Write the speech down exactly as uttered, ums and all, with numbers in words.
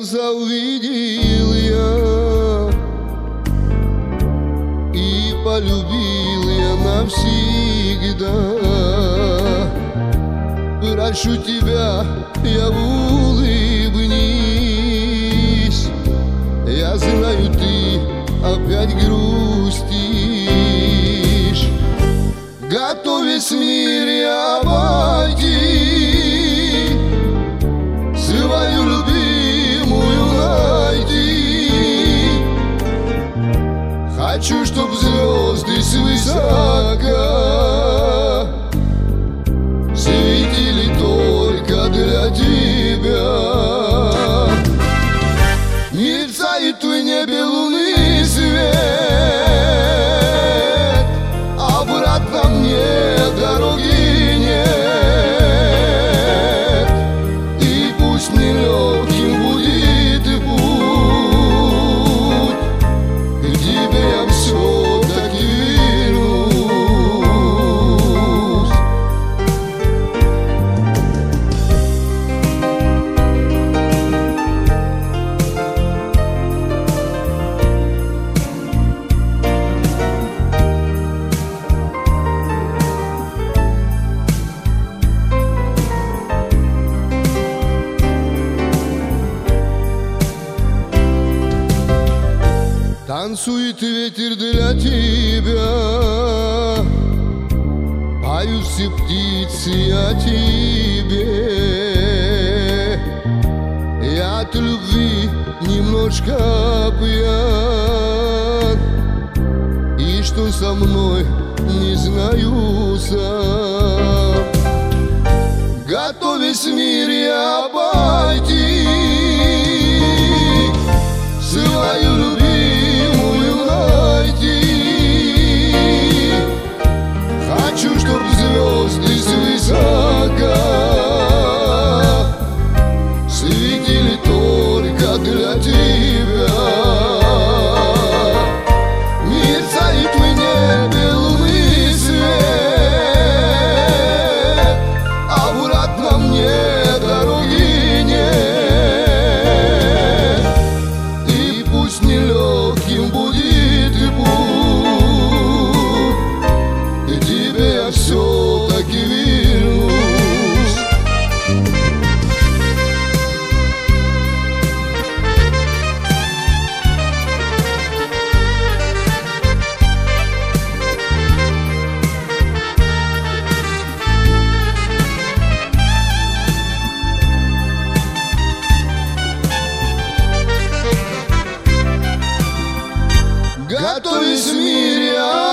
глаза увидел я, и полюбил я навсегда. Прошу тебя, я улыбнись, я знаю, ты опять грустишь. Готовясь в мире обойти, свою любимую найти. Хочу, чтоб звезды свысока светили только для тебя. Мерцает в небе лунный свет, обратно мне дороги нет. И пусть нелегким будет путь, к тебе я все-таки вернусь. Танцует ветер для тебя, поют все птицы о тебе. Я от любви немножко пьян, и что со мной, не знаю сам. Готовясь в мире обойти свою любовь, хочу, чтоб звезды свысока светили только для тебя. Мерцает в небе лунный свет, обратно мне дороги нет. И пусть нелегким будет путь, к тебе я все-таки вернусь. Готовясь в мире